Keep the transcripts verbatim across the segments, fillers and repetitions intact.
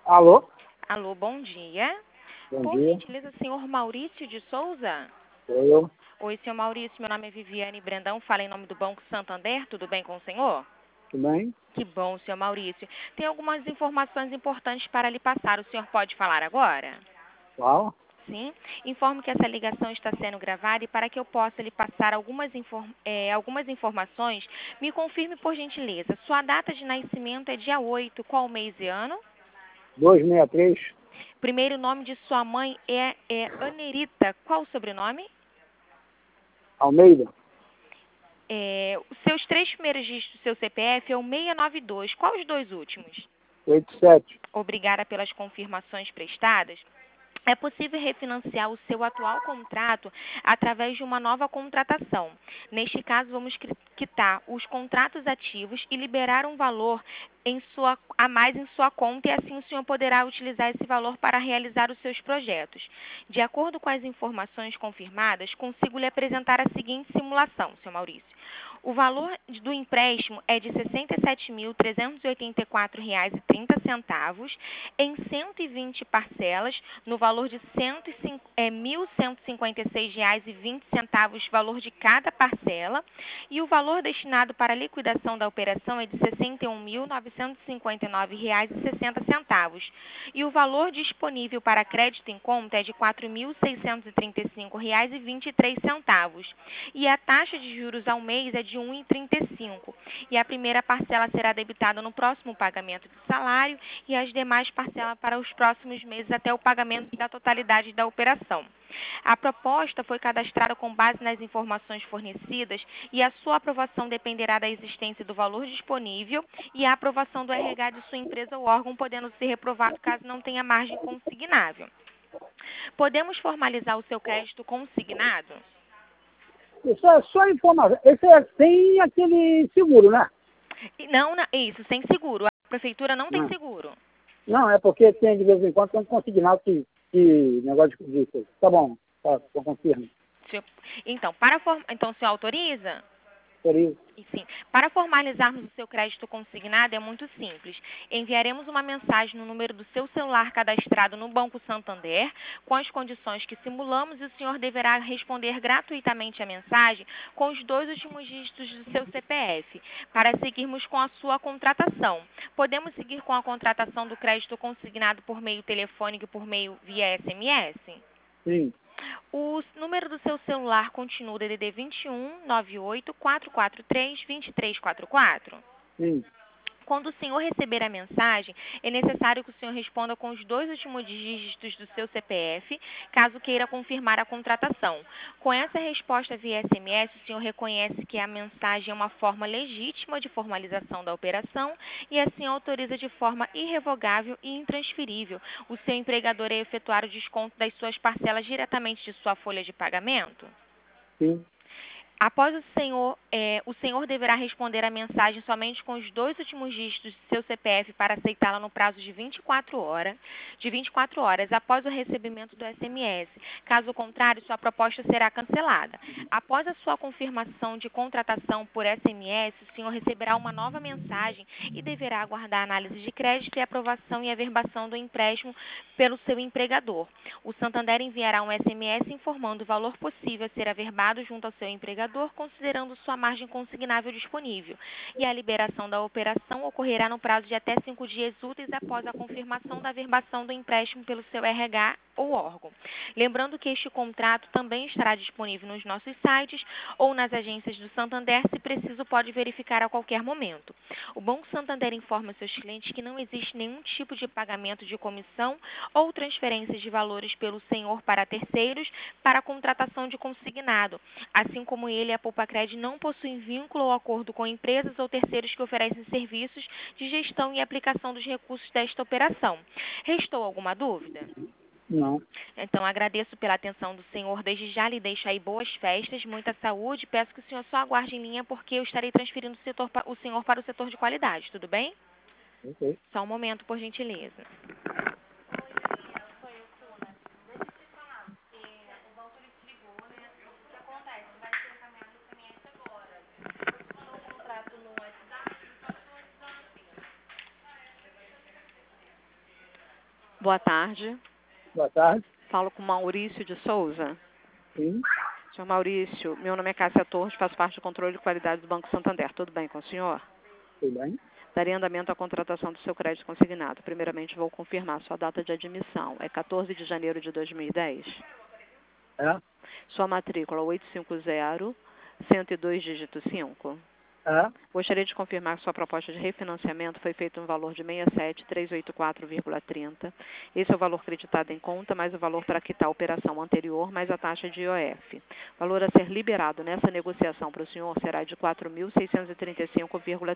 Alô? Alô, bom dia. Bom Por dia. gentileza, senhor Maurício de Souza? Sou eu. Oi, senhor Maurício, meu nome é Viviane Brandão, falo em nome do Banco Santander, tudo bem com o senhor? Tudo bem? Que bom, senhor Maurício. Tem algumas informações importantes para lhe passar, o senhor pode falar agora? Qual? Sim. Informo que essa ligação está sendo gravada e para que eu possa lhe passar algumas, inform é, algumas informações, me confirme por gentileza. Sua data de nascimento é dia oito, qual mês e ano? duzentos e sessenta e três. Primeiro nome de sua mãe é, é Anerita, qual o sobrenome? Almeida. É, os seus três primeiros dígitos do seu C P F é o seiscentos e noventa e dois. Qual os dois últimos? oitenta e sete. Obrigada pelas confirmações prestadas. É possível refinanciar o seu atual contrato através de uma nova contratação. Neste caso, vamos quitar os contratos ativos e liberar um valor em sua, a mais em sua conta, e assim o senhor poderá utilizar esse valor para realizar os seus projetos. De acordo com as informações confirmadas, consigo lhe apresentar a seguinte simulação, senhor Maurício. O valor do empréstimo é de sessenta e sete mil, trezentos e oitenta e quatro reais e trinta centavos em cento e vinte parcelas, no valor de mil cento e cinquenta e seis reais e vinte centavos, valor de cada parcela, e o valor destinado para a liquidação da operação é de sessenta e um mil, novecentos e cinquenta e nove reais e sessenta centavos, e o valor disponível para crédito em conta é de quatro mil, seiscentos e trinta e cinco reais e vinte e três centavos, e a taxa de juros ao mês é de um vírgula trinta e cinco, e a primeira parcela será debitada no próximo pagamento do salário e as demais parcelas para os próximos meses até o pagamento da totalidade da operação. A proposta foi cadastrada com base nas informações fornecidas e a sua aprovação dependerá da existência do valor disponível e a aprovação do R H de sua empresa ou órgão, podendo ser reprovado caso não tenha margem consignável. Podemos formalizar o seu crédito consignado? Isso é só informação. Esse é sem aquele seguro, né? Não, não, isso, sem seguro. A prefeitura não tem Não. seguro. Não, é porque tem de vez em quando tem um consignado que, que negócio de disso. Tá bom, tá, eu confirmo. Então, para form... então, o senhor autoriza? Por isso. E sim, para formalizarmos o seu crédito consignado é muito simples. Enviaremos uma mensagem no número do seu celular cadastrado no Banco Santander, com as condições que simulamos, e o senhor deverá responder gratuitamente a mensagem com os dois últimos dígitos do seu C P F, para seguirmos com a sua contratação. Podemos seguir com a contratação do crédito consignado por meio telefônico e por meio via S M S? Sim. O número do seu celular continua o D D D vinte e um, noventa e oito, quatrocentos e quarenta e três, vinte e três quarenta e quatro? Sim. Quando o senhor receber a mensagem, é necessário que o senhor responda com os dois últimos dígitos do seu C P F, caso queira confirmar a contratação. Com essa resposta via S M S, o senhor reconhece que a mensagem é uma forma legítima de formalização da operação e assim autoriza de forma irrevogável e intransferível o seu empregador a efetuar o desconto das suas parcelas diretamente de sua folha de pagamento? Sim. Após o senhor, é, o senhor deverá responder a mensagem somente com os dois últimos dígitos de seu C P F para aceitá-la no prazo de vinte e quatro horas, de vinte e quatro horas após o recebimento do S M S. Caso contrário, sua proposta será cancelada. Após a sua confirmação de contratação por S M S, o senhor receberá uma nova mensagem e deverá aguardar a análise de crédito e aprovação e averbação do empréstimo pelo seu empregador. O Santander enviará um S M S informando o valor possível a ser averbado junto ao seu empregador, considerando sua margem consignável disponível. E a liberação da operação ocorrerá no prazo de até cinco dias úteis após a confirmação da averbação do empréstimo pelo seu R H ou órgão. Lembrando que este contrato também estará disponível nos nossos sites ou nas agências do Santander, se preciso pode verificar a qualquer momento. O Banco Santander informa seus clientes que não existe nenhum tipo de pagamento de comissão ou transferências de valores pelo senhor para terceiros para a contratação de consignado, assim como ele e a Poupa-Cred não possuem vínculo ou acordo com empresas ou terceiros que oferecem serviços de gestão e aplicação dos recursos desta operação. Restou alguma dúvida? Não. Então, agradeço pela atenção do senhor. Desde já lhe deixo aí boas festas, muita saúde. Peço que o senhor só aguarde em linha, porque eu estarei transferindo o, setor, o senhor para o setor de qualidade, tudo bem? Ok. Só um momento, por gentileza. Boa tarde. Boa tarde. Falo com Maurício de Souza. Sim, Senhor Maurício, meu nome é Cássia Torres, faço parte do controle de qualidade do Banco Santander. Tudo bem com o senhor? tudo bem? Daria andamento à contratação do seu crédito consignado. Primeiramente, vou confirmar sua data de admissão. É quatorze de janeiro de dois mil e dez? É, Sua matrícula oito cinco zero, cento e dois, dígito cinco. é, Gostaria de confirmar que sua proposta de refinanciamento foi feita no valor de seis sete trezentos e oitenta e quatro vírgula trinta. Esse é o valor creditado em conta, mais o valor para quitar a operação anterior, mais a taxa de I O F. O valor a ser liberado nessa negociação para o senhor será de quatro mil seiscentos e trinta e cinco vírgula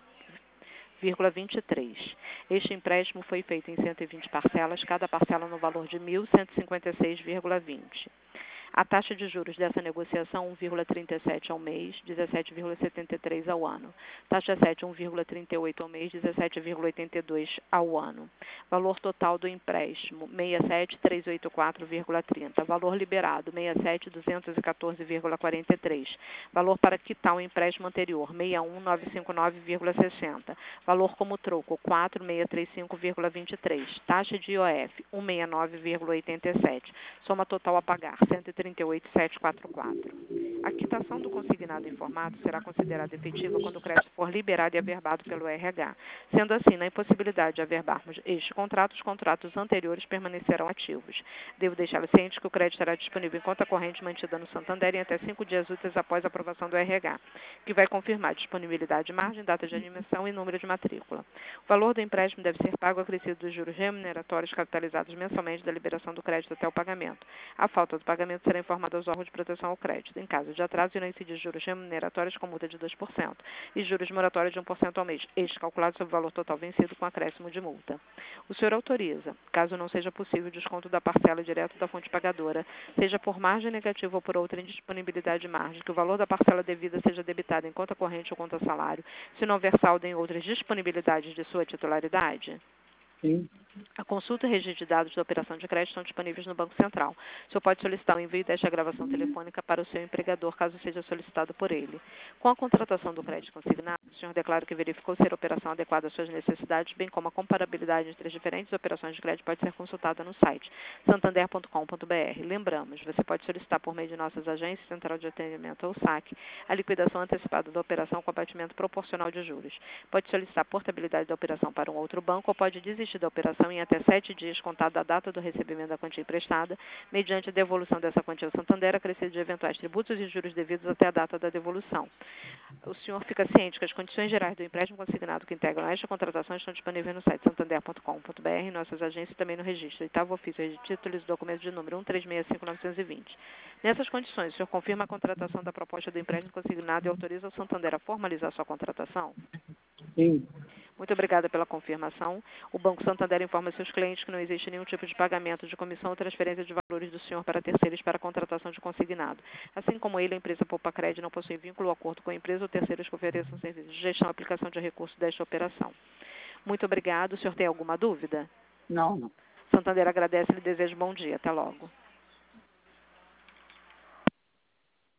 vinte e três. Este empréstimo foi feito em cento e vinte parcelas, cada parcela no valor de mil cento e cinquenta e seis vírgula vinte. A taxa de juros dessa negociação, um vírgula trinta e sete ao mês, dezessete vírgula setenta e três ao ano. Taxa sete, um vírgula trinta e oito ao mês, dezessete vírgula oitenta e dois ao ano. Valor total do empréstimo, seis sete trezentos e oitenta e quatro vírgula trinta. Valor liberado, seis sete duzentos e quatorze vírgula quarenta e três. Valor para quitar o empréstimo anterior, seis um novecentos e cinquenta e nove vírgula sessenta. Valor como troco, quatro mil seiscentos e trinta e cinco vírgula vinte e três. Taxa de I O F, cento e sessenta e nove vírgula oitenta e sete. Soma total a pagar, cento e trinta e oito mil setecentos e quarenta e quatro. A quitação do consignado informado será considerada efetiva quando o crédito for liberado e averbado pelo R H. Sendo assim, na impossibilidade de averbarmos este contrato, os contratos anteriores permanecerão ativos. Devo deixá-lo ciente que o crédito será disponível em conta corrente mantida no Santander em até cinco dias úteis após a aprovação do R H, que vai confirmar disponibilidade de margem, data de admissão e número de matrícula. O valor do empréstimo deve ser pago acrescido dos juros remuneratórios capitalizados mensalmente da liberação do crédito até o pagamento. A falta do pagamento será informada aos órgãos de proteção ao crédito. Em caso de atraso, irão incidir juros remuneratórios com multa de dois por cento e juros moratórios de um por cento ao mês, este calculado sobre o valor total vencido com acréscimo de multa. O senhor autoriza, caso não seja possível o desconto da parcela direto da fonte pagadora, seja por margem negativa ou por outra indisponibilidade de margem, que o valor da parcela devida seja debitado em conta corrente ou conta salário, se não houver saldo em outras disponibilidades de sua titularidade? sim, A consulta e registro de dados da operação de crédito estão disponíveis no Banco Central. O senhor pode solicitar o envio desta gravação telefônica para o seu empregador, caso seja solicitado por ele. Com a contratação do crédito consignado, o senhor declara que verificou ser a operação adequada às suas necessidades, bem como a comparabilidade entre as diferentes operações de crédito pode ser consultada no site santander ponto com ponto br. Lembramos, você pode solicitar por meio de nossas agências, central de atendimento ou saque, a liquidação antecipada da operação com abatimento proporcional de juros. Pode solicitar a portabilidade da operação para um outro banco ou pode desistir da operação em até sete dias contado da data do recebimento da quantia emprestada, mediante a devolução dessa quantia ao Santander, acrescido de eventuais tributos e juros devidos até a data da devolução. O senhor fica ciente que as condições gerais do empréstimo consignado que integram esta contratação estão disponíveis no site santander ponto com ponto br, em nossas agências e também no registro, oitavo ofício de títulos e documentos de número um três seis cinco nove dois zero. Nessas condições, o senhor confirma a contratação da proposta do empréstimo consignado e autoriza o Santander a formalizar sua contratação? sim. Muito obrigada pela confirmação. O Banco Santander informa seus clientes que não existe nenhum tipo de pagamento de comissão ou transferência de valores do senhor para terceiros para a contratação de consignado. Assim como ele, a empresa Poupa-Cred não possui vínculo ou acordo com a empresa ou terceiros que ofereçam serviços de gestão e aplicação de recursos desta operação. Muito obrigado. O senhor tem alguma dúvida? Não, não. Santander agradece e lhe deseja bom dia. Até logo.